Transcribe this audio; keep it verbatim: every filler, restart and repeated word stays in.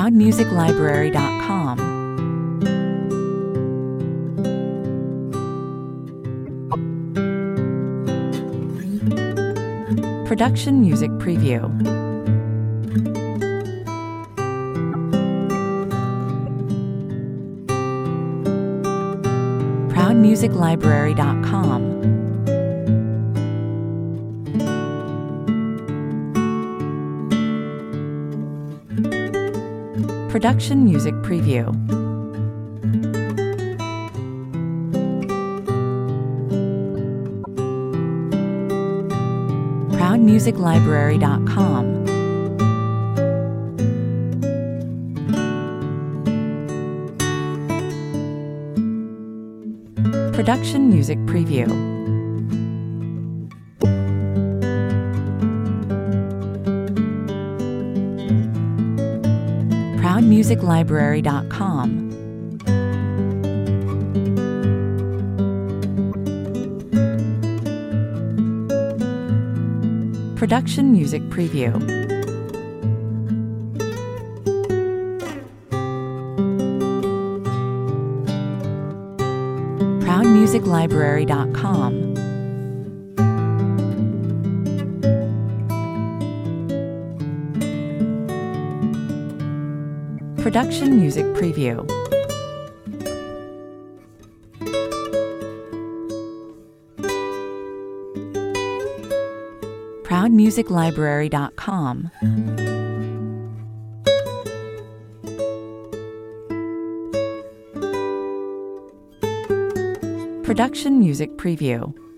proud music library dot com. Production Music Preview. proud music library dot com. Production Music Preview. proud music library dot com. Production Music Preview. proud music library dot com. Production Music Preview. proud music library dot com. Production Music Preview. proud music library dot com. Production Music Preview.